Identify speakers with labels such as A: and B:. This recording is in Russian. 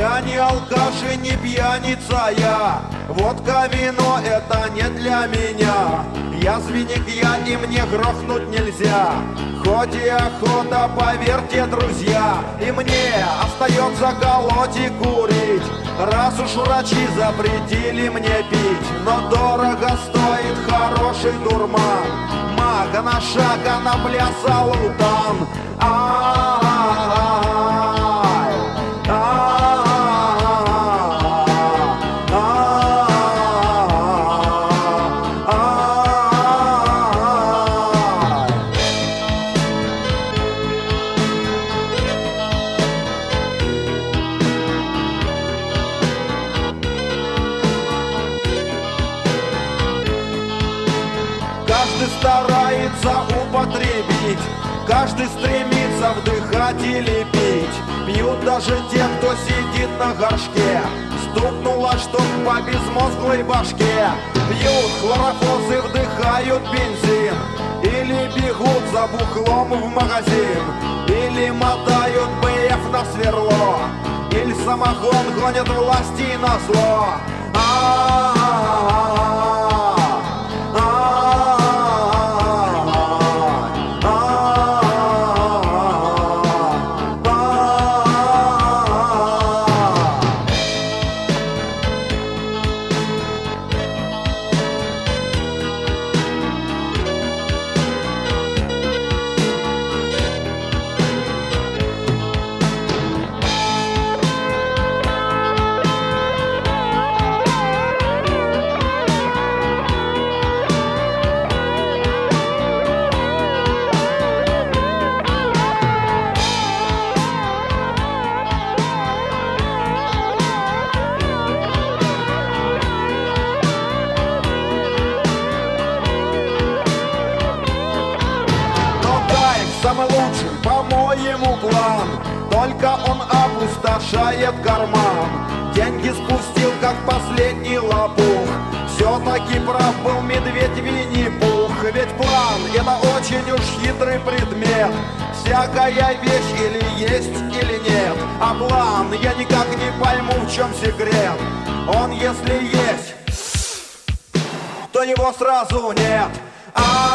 A: Я не алкаш и не пьяница я, водка, вино — это не для меня. Я звеник я, и мне грохнуть нельзя, хоть и охота, поверьте, друзья. И мне остается колоть и курить, раз уж врачи запретили мне пить. Но дорого стоит хороший дурман, мага на шаг, а на пляса лутан. Каждый старается употребить, каждый стремится вдыхать или пить. Пьют даже те, кто сидит на горшке, стукнуло что по безмозглой башке. Пьют хлорофос и вдыхают бензин, или бегут за бухлом в магазин, или мотают БФ на сверло, или самогон гонят власти на зло. Самый лучший, по-моему, план, только он опустошает карман. Деньги спустил, как последний лопух, все-таки прав был медведь Винни-Пух. Ведь план — это очень уж хитрый предмет, всякая вещь или есть, или нет. А план, я никак не пойму, в чем секрет. Он, если есть, то его сразу нет.